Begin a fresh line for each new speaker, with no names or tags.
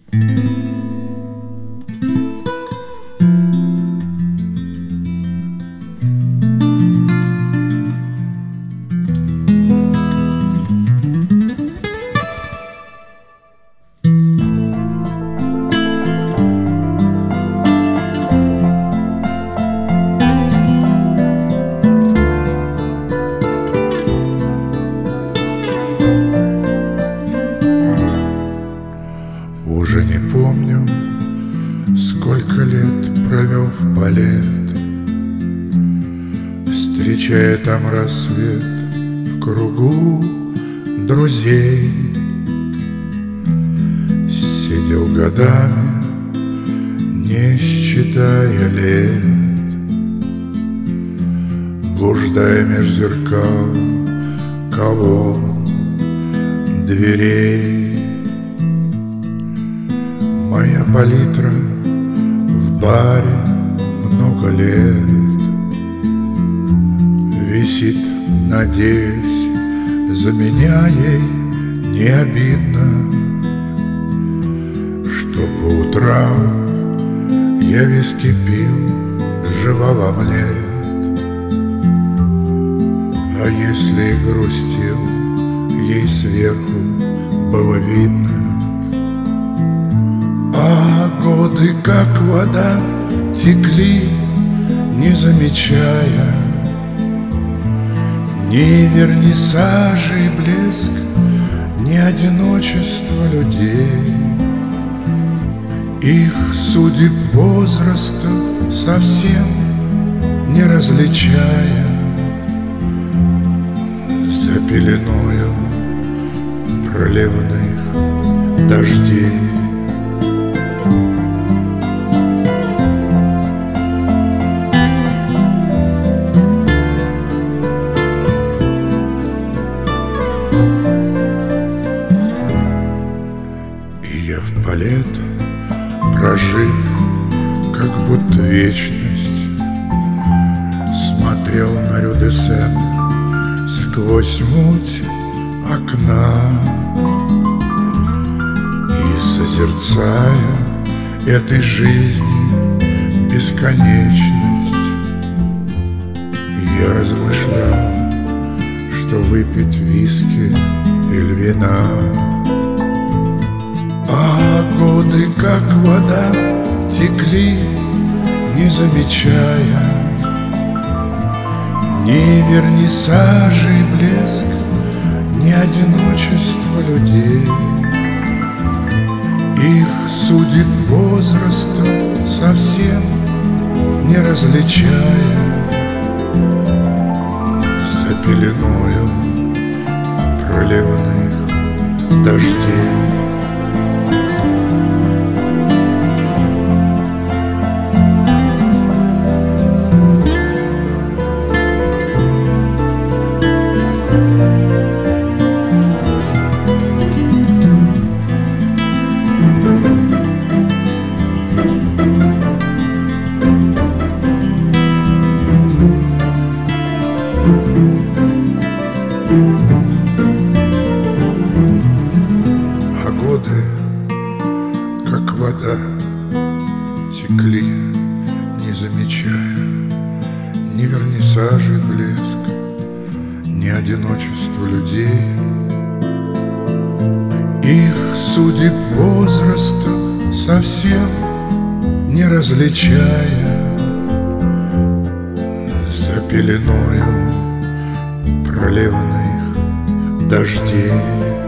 Уже не помню, сколько лет провел в балет, встречая там рассвет в кругу друзей. Сидел годами, не считая лет, блуждая меж зеркал, колонн, дверей. Моя палитра в баре много лет висит, надеюсь, за меня ей не обидно, что по утрам я виски пил, жевал омлет. А если и грустил, ей сверху было видно. А годы, как вода, текли, не замечая ни вернисажа и блеск, ни одиночества людей. Их судеб возраста совсем не различая, за пеленою проливных дождей. И я в балет, прожив как будто вечность, смотрел на Рю-де-Сен сквозь муть окна и, созерцая этой жизни бесконечность, я размышлял, что выпить виски или вина. А годы, как вода, текли, не замечая ни вернисажа и блеск, ни одиночества людей. Их судеб возраста совсем не различая, за пеленою проливных дождей. А годы, как вода, текли, не замечая ни вернисажа и блеск, ни одиночества людей. Их судеб возраста совсем не различая, за пеленою проливных дождей.